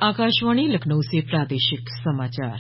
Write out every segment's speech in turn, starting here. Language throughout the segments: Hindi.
आकाशवाणी लखनऊ से प्रादेशिक समाचार।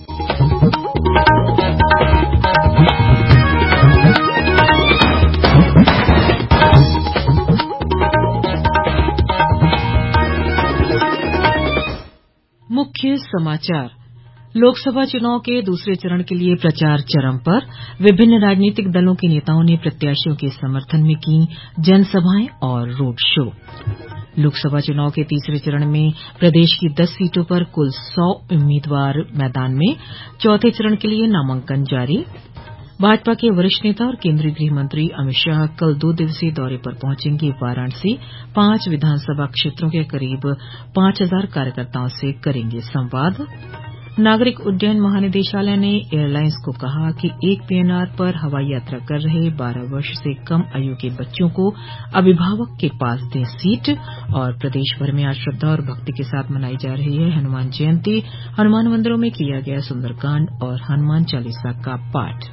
मुख्य समाचार। लोकसभा चुनाव के दूसरे चरण के लिए प्रचार चरम पर। विभिन्न राजनीतिक दलों के नेताओं ने प्रत्याशियों के समर्थन में की जनसभाएं और रोड शो। लोकसभा चुनाव के तीसरे चरण में प्रदेश की 10 सीटों पर कुल 100 उम्मीदवार मैदान में। चौथे चरण के लिए नामांकन जारी। भाजपा के वरिष्ठ नेता और केंद्रीय गृह मंत्री अमित शाह कल 2 दिवसीय दौरे पर पहुंचेंगे वाराणसी। 5 विधानसभा क्षेत्रों के करीब 5000 कार्यकर्ताओं से करेंगे संवाद। नागरिक उड्डयन महानिदेशालय ने एयरलाइंस को कहा कि एक पीएनआर पर हवाई यात्रा कर रहे 12 वर्ष से कम आयु के बच्चों को अभिभावक के पास दें सीट। और प्रदेश भर में आज श्रद्धा और भक्ति के साथ मनाई जा रही है हनुमान जयंती। हनुमान मंदिरों में किया गया सुंदरकांड और हनुमान चालीसा का पाठ।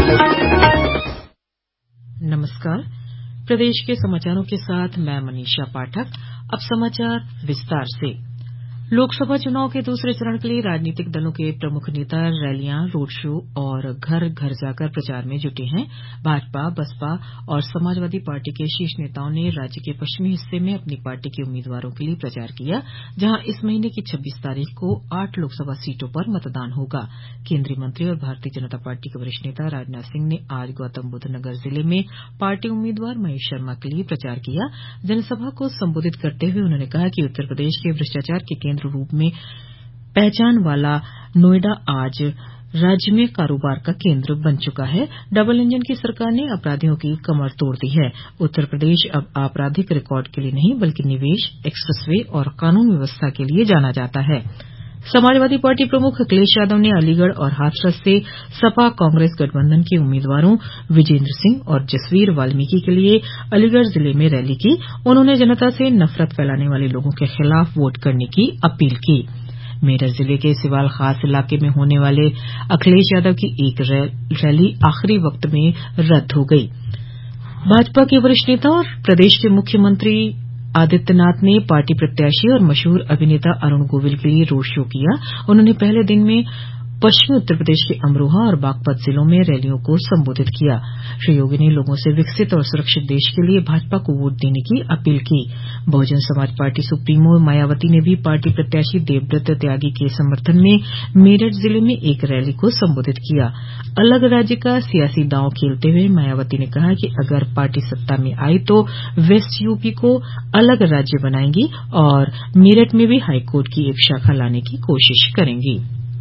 नमस्कार, प्रदेश के समाचारों के साथ मैं मनीषा पाठक। अब समाचार विस्तार से। लोकसभा चुनाव के दूसरे चरण के लिए राजनीतिक दलों के प्रमुख नेता रैलियां, रोड शो और घर घर जाकर प्रचार में जुटे हैं। भाजपा, बसपा और समाजवादी पार्टी के शीर्ष नेताओं ने राज्य के पश्चिमी हिस्से में अपनी पार्टी के उम्मीदवारों के लिए प्रचार किया, जहां इस महीने की 26 तारीख को 8 लोकसभा सीटों पर मतदान होगा। केंद्रीय मंत्री और भारतीय जनता पार्टी के वरिष्ठ नेता राजनाथ सिंह ने आज गौतमबुद्ध नगर जिले में पार्टी उम्मीदवार महेश शर्मा के लिए प्रचार किया। जनसभा को संबोधित करते हुए उन्होंने कहा कि उत्तर प्रदेश के भ्रष्टाचार के केंद्र रूप में पहचान वाला नोएडा आज राज्य में कारोबार का केंद्र बन चुका है। डबल इंजन की सरकार ने अपराधियों की कमर तोड़ दी है। उत्तर प्रदेश अब आपराधिक रिकॉर्ड के लिए नहीं बल्कि निवेश, एक्सप्रेसवे और कानून व्यवस्था के लिए जाना जाता है। समाजवादी पार्टी प्रमुख अखिलेश यादव ने अलीगढ़ और हाथरस से सपा कांग्रेस गठबंधन के उम्मीदवारों विजेंद्र सिंह और जसवीर वाल्मीकि के लिए अलीगढ़ जिले में रैली की। उन्होंने जनता से नफरत फैलाने वाले लोगों के खिलाफ वोट करने की अपील की। मेरठ जिले के सिवाल खास इलाके में होने वाले अखिलेश यादव की एक रैली आखिरी वक्त में रद्द हो गई। भाजपा के वरिष्ठ नेता और प्रदेश के मुख्यमंत्री आदित्यनाथ ने पार्टी प्रत्याशी और मशहूर अभिनेता अरुण गोविल के लिए रोड शो किया। उन्होंने पहले दिन में पश्चिमी उत्तर प्रदेश के अमरोहा और बागपत जिलों में रैलियों को संबोधित किया। श्री योगी ने लोगों से विकसित और सुरक्षित देश के लिए भाजपा को वोट देने की अपील की। बहुजन समाज पार्टी सुप्रीमो मायावती ने भी पार्टी प्रत्याशी देवव्रत त्यागी के समर्थन में मेरठ जिले में एक रैली को संबोधित किया। अलग राज्य का सियासी दांव खेलते हुए मायावती ने कहा कि अगर पार्टी सत्ता में आई तो वेस्ट यूपी को अलग राज्य बनाएंगी और मेरठ में भी हाईकोर्ट की एक शाखा लाने की कोशिश करेंगी।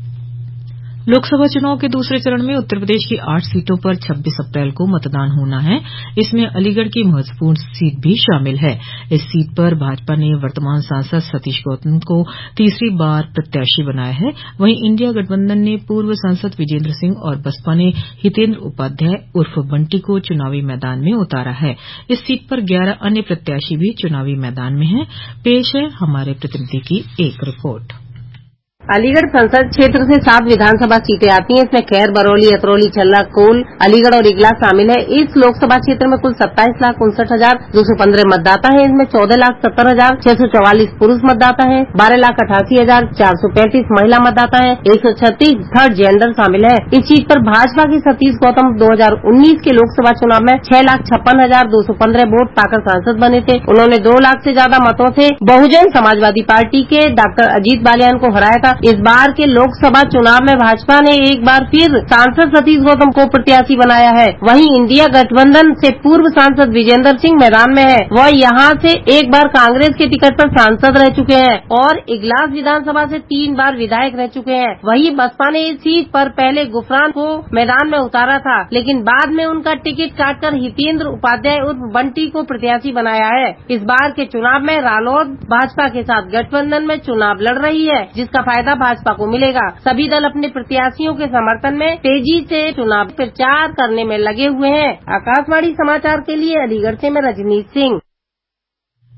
लोकसभा चुनाव के दूसरे चरण में उत्तर प्रदेश की 8 सीटों पर 26 अप्रैल को मतदान होना है। इसमें अलीगढ़ की महत्वपूर्ण सीट भी शामिल है। इस सीट पर भाजपा ने वर्तमान सांसद सतीश गौतम को तीसरी बार प्रत्याशी बनाया है। वहीं इंडिया गठबंधन ने पूर्व सांसद विजेंद्र सिंह और बसपा ने हितेंद्र उपाध्याय उर्फ बंटी को चुनावी मैदान में उतारा है। इस सीट पर 11 अन्य प्रत्याशी भी चुनावी मैदान में हैं। पेश है हमारे प्रतिनिधि की एक रिपोर्ट। अलीगढ़ संसद क्षेत्र से 7 विधानसभा सीटें आती हैं। इसमें खैर, बरौली, अतरौली, छल्ला, कोल, अलीगढ़ और इगलास शामिल है। इस लोकसभा क्षेत्र में कुल 27,59,215 मतदाता हैं। इसमें 14,70,644 पुरुष मतदाता हैं, 12,88,435 महिला मतदाता हैं, 136 थर्ड जेंडर शामिल है। इस सीट पर भाजपा की सतीश गौतम 2019 के लोकसभा चुनाव में 6,56,215 वोट पाकर सांसद बने थे। उन्होंने 2 लाख से ज्यादा मतों से बहुजन समाजवादी पार्टी के डॉक्टर अजीत बालियान को हराया था। इस बार के लोकसभा चुनाव में भाजपा ने एक बार फिर सांसद सतीश गौतम को प्रत्याशी बनाया है। वहीं इंडिया गठबंधन से पूर्व सांसद विजेंद्र सिंह मैदान में है। वह यहां से एक बार कांग्रेस के टिकट पर सांसद रह चुके हैं और इगलास विधानसभा से 3 बार विधायक रह चुके हैं। वहीं बसपा ने इस सीट पर पहले गुफरान को मैदान में उतारा था, लेकिन बाद में उनका टिकट काटकर हितेंद्र उपाध्याय उर्फ बंटी को प्रत्याशी बनाया है। इस बार के चुनाव में रालोद भाजपा के साथ गठबंधन में चुनाव लड़ रही है, जिसका फायदा भाजपा को मिलेगा। सभी दल अपने प्रत्याशियों के समर्थन में तेजी से चुनाव प्रचार करने में लगे हुए हैं। आकाशवाणी समाचार के लिए अलीगढ़ से मैं रजनीश सिंह।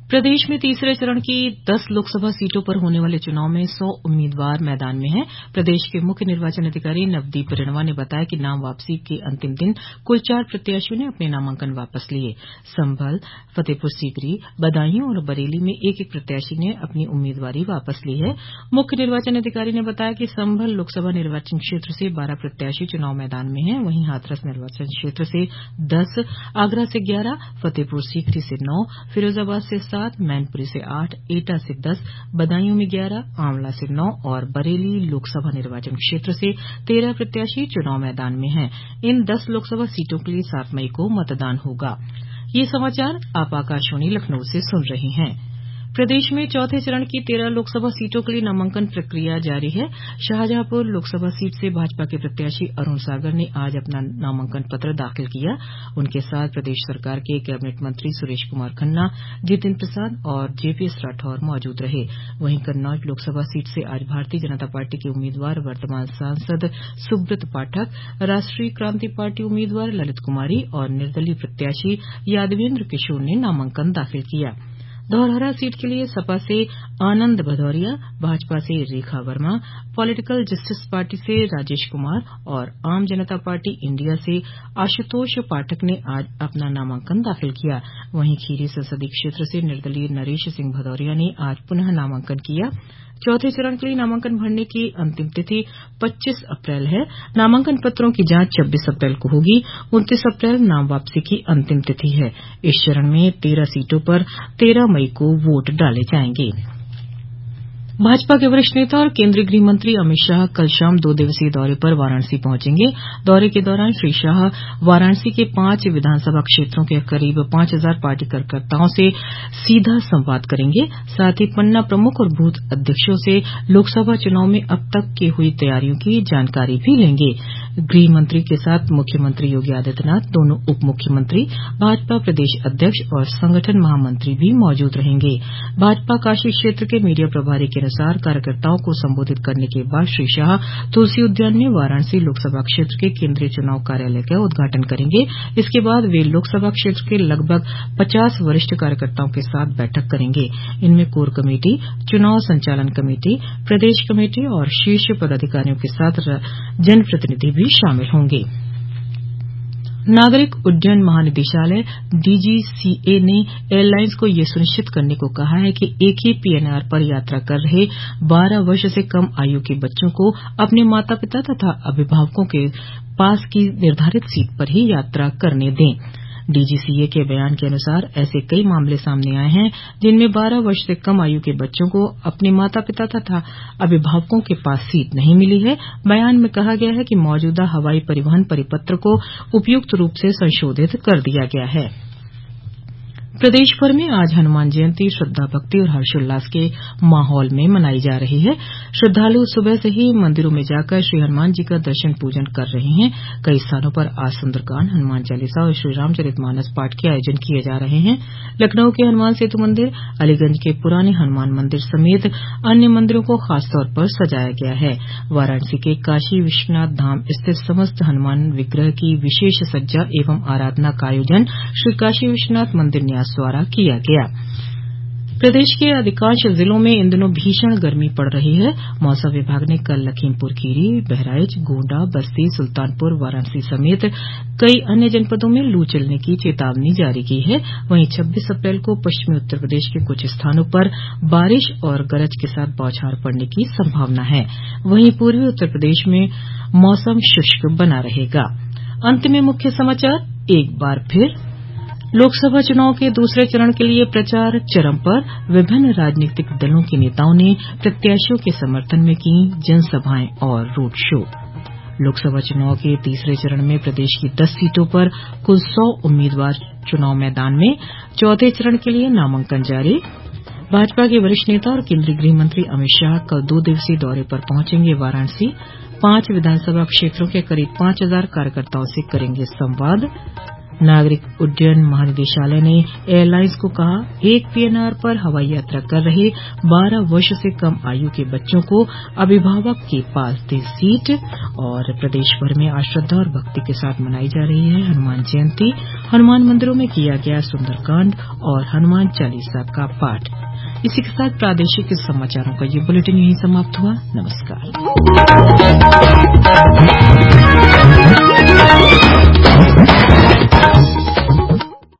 प्रदेश में तीसरे चरण की 10 लोकसभा सीटों पर होने वाले चुनाव में 100 उम्मीदवार मैदान में हैं। प्रदेश के मुख्य निर्वाचन अधिकारी नवदीप रेणवा ने बताया कि नाम वापसी के अंतिम दिन कुल 4 प्रत्याशियों ने अपने नामांकन वापस लिए। संभल, फतेहपुर सीकरी, बदायूं और बरेली में एक एक प्रत्याशी ने अपनी उम्मीदवारी वापस ली है। मुख्य निर्वाचन अधिकारी ने बताया कि संभल लोकसभा निर्वाचन क्षेत्र से 12 प्रत्याशी चुनाव मैदान में हैं। वहीं हाथरस निर्वाचन क्षेत्र से 10, आगरा से 11, फतेहपुर सीकरी से 9, फिरोजाबाद से 7, मैनपुरी से 8, एटा से 10, बदायूं में 11, आंवला से 9 और बरेली लोकसभा निर्वाचन क्षेत्र से 13 प्रत्याशी चुनाव मैदान में हैं। इन 10 लोकसभा सीटों के लिए 7 मई को मतदान होगा। ये समाचार आप आकाशवाणी लखनऊ से सुन रहे हैं। प्रदेश में चौथे चरण की 13 लोकसभा सीटों के लिए नामांकन प्रक्रिया जारी है। शाहजहांपुर लोकसभा सीट से भाजपा के प्रत्याशी अरूण सागर ने आज अपना नामांकन पत्र दाखिल किया। उनके साथ प्रदेश सरकार के कैबिनेट मंत्री सुरेश कुमार खन्ना, जितिन प्रसाद और जेपीएस राठौर मौजूद रहे। वहीं कन्नौज लोकसभा सीट से आज भारतीय जनता पार्टी के उम्मीदवार वर्तमान सांसद सुब्रत पाठक, राष्ट्रीय क्रांति पार्टी उम्मीदवार ललित कुमारी और निर्दलीय प्रत्याशी यादवेन्द्र किशोर ने नामांकन दाखिल किया। धौरहरा सीट के लिए सपा से आनंद भदौरिया, भाजपा से Rekha Verma, political justice party से राजेश कुमार और आम जनता पार्टी इंडिया से आशुतोष पाठक ने आज अपना नामांकन दाखिल किया। वहीं खीरी संसदीय क्षेत्र से निर्दलीय नरेश सिंह भदौरिया ने आज पुनः नामांकन किया। चौथे चरण के लिए नामांकन भरने की अंतिम तिथि 25 अप्रैल है। नामांकन पत्रों की जांच 26 अप्रैल को होगी। 29 अप्रैल नाम वापसी की अंतिम तिथि है। इस चरण में 13 सीटों पर 13 मई को वोट डाले जाएंगे। भाजपा के वरिष्ठ नेता और केंद्रीय गृह मंत्री अमित शाह कल शाम 2 दिवसीय दौरे पर वाराणसी पहुंचेंगे। दौरे के दौरान श्री शाह वाराणसी के 5 विधानसभा क्षेत्रों के करीब 5000 पार्टी कार्यकर्ताओं से सीधा संवाद करेंगे। साथ ही पन्ना प्रमुख और बूथ अध्यक्षों से लोकसभा चुनाव में अब तक की हुई तैयारियों की जानकारी भी लेंगे। गृह मंत्री के साथ मुख्यमंत्री योगी आदित्यनाथ, दोनों उप मुख्यमंत्री, भाजपा प्रदेश अध्यक्ष और संगठन महामंत्री भी मौजूद रहेंगे। भाजपा काशी क्षेत्र के मीडिया प्रभारी के अनुसार कार्यकर्ताओं को संबोधित करने के बाद श्री शाह तुलसी उद्यान में वाराणसी लोकसभा क्षेत्र के केंद्रीय चुनाव कार्यालय का उद्घाटन करेंगे। इसके बाद वे लोकसभा क्षेत्र के लगभग 50 वरिष्ठ कार्यकर्ताओं के साथ बैठक करेंगे। इनमें कोर कमेटी, चुनाव संचालन कमेटी, प्रदेश कमेटी और शीर्ष पदाधिकारियों के साथ जनप्रतिनिधि भी शामिल होंगे। नागरिक उड्डयन महानिदेशालय डीजीसीए ने एयरलाइंस को यह सुनिश्चित करने को कहा है कि एक ही पीएनआर पर यात्रा कर रहे 12 वर्ष से कम आयु के बच्चों को अपने माता पिता तथा अभिभावकों के पास की निर्धारित सीट पर ही यात्रा करने दें। डीजीसीए के बयान के अनुसार ऐसे कई मामले सामने आए हैं जिनमें 12 वर्ष से कम आयु के बच्चों को अपने माता पिता तथा अभिभावकों के पास सीट नहीं मिली है। बयान में कहा गया है कि मौजूदा हवाई परिवहन परिपत्र को उपयुक्त रूप से संशोधित कर दिया गया है। प्रदेश भर में आज हनुमान जयंती श्रद्धा भक्ति और हर्षोल्लास के माहौल में मनाई जा रही है। श्रद्धालु सुबह से ही मंदिरों में जाकर श्री हनुमान जी का दर्शन पूजन कर रहे हैं। कई स्थानों पर आज सुंदरकांड, हनुमान चालीसा और श्री रामचरितमानस पाठ के आयोजन किए जा रहे हैं। लखनऊ के हनुमान सेतु मंदिर, अलीगंज के पुराने हनुमान मंदिर समेत अन्य मंदिरों को खासतौर पर सजाया गया है। वाराणसी के काशी विश्वनाथ धाम स्थित समस्त हनुमान विग्रह की विशेष सज्जा एवं आराधना का आयोजन श्री काशी विश्वनाथ मंदिर न्यास द्वारा किया गया। प्रदेश के अधिकांश जिलों में इन दिनों भीषण गर्मी पड़ रही है। मौसम विभाग ने कल लखीमपुर खीरी, बहराइच, गोंडा, बस्ती, सुल्तानपुर, वाराणसी समेत कई अन्य जनपदों में लू चलने की चेतावनी जारी की है। वहीं 26 अप्रैल को पश्चिमी उत्तर प्रदेश के कुछ स्थानों पर बारिश और गरज के साथ बौछार पड़ने की संभावना है। वहीं पूर्वी उत्तर प्रदेश में मौसम शुष्क बना रहेगा। अंत में मुख्य समाचार एक बार फिर। लोकसभा चुनाव के दूसरे चरण के लिए प्रचार चरम पर। विभिन्न राजनीतिक दलों के नेताओं ने प्रत्याशियों के समर्थन में की जनसभाएं और रोड शो। लोकसभा चुनाव के तीसरे चरण में प्रदेश की 10 सीटों पर कुल 100 उम्मीदवार चुनाव मैदान में। चौथे चरण के लिए नामांकन जारी। भाजपा के वरिष्ठ नेता और केंद्रीय गृह मंत्री अमित शाह कल 2 दिवसीय दौरे पर पहुंचेंगे वाराणसी। 5 विधानसभा क्षेत्रों के करीब 5000 कार्यकर्ताओं से करेंगे संवाद। नागरिक उड्डयन महानिदेशालय ने एयरलाइंस को कहा, एक पीएनआर पर हवाई यात्रा कर रहे 12 वर्ष से कम आयु के बच्चों को अभिभावक के पास दे सीट। और प्रदेश भर में आज श्रद्धा और भक्ति के साथ मनाई जा रही है हनुमान जयंती। हनुमान मंदिरों में किया गया सुंदरकांड और हनुमान चालीसा का पाठ। इसी के साथ प्रादेशिक समाचारों का ये बुलेटिन यहीं समाप्त हुआ। नमस्कार।